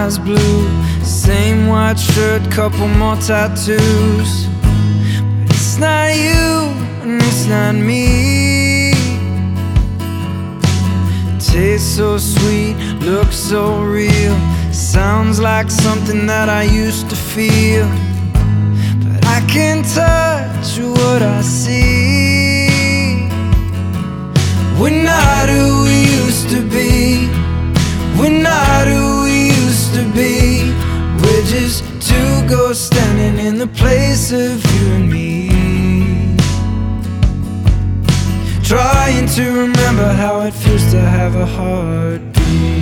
eyes blue, same white shirt, couple more tattoos. But it's not you and it's not me. Tastes so sweet, looks so real, sounds like something that I used to feel. But I can't touch what I see. We're not who we used to be. We're not who we used to be. We're just two ghosts standing in the place of you and me, trying to remember how it feels to have a heartbeat.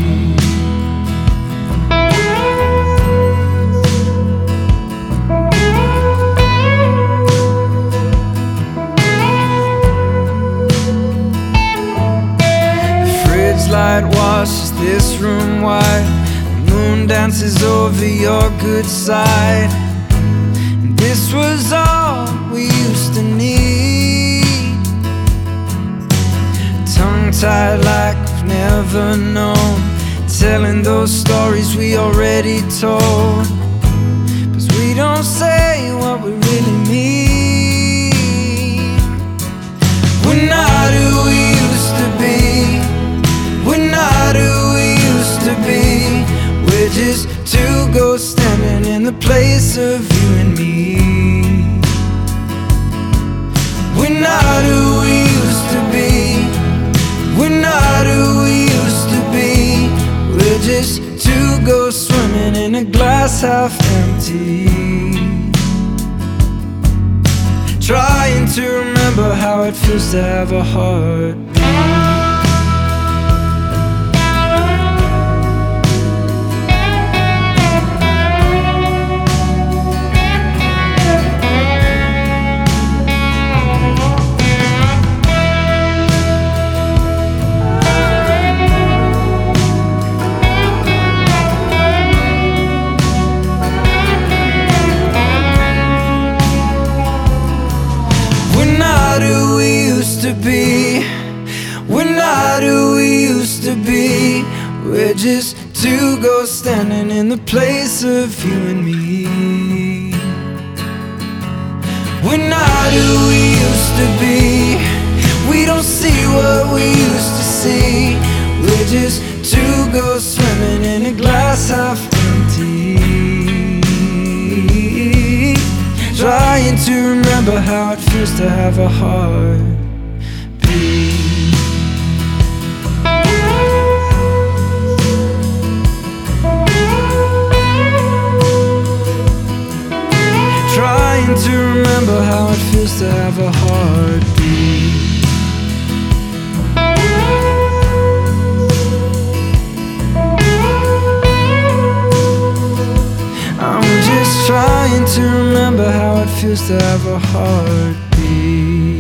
The fridge light washes this room white. The moon dances over your good side. And this was all we used to need, tongue-tied like we've never known, telling those stories we already told. 'Cause we don't say what we really mean. We're not who we used to be. We're not who we used to be. We're just two ghosts standing in the place of you and me. We're not who we used to be. We're not who we used to be. We're just two ghosts swimming in a glass half empty, trying to remember how it feels to have a heartbeat. To be, we're not who we used to be. We're just two ghosts standing in the place of you and me. We're not who we used to be. We don't see what we used to see. We're just two ghosts swimming in a glass half empty, trying to remember how it feels to have a heart. Trying to remember how it feels to have a heartbeat. I'm just trying to remember how it feels to have a heartbeat.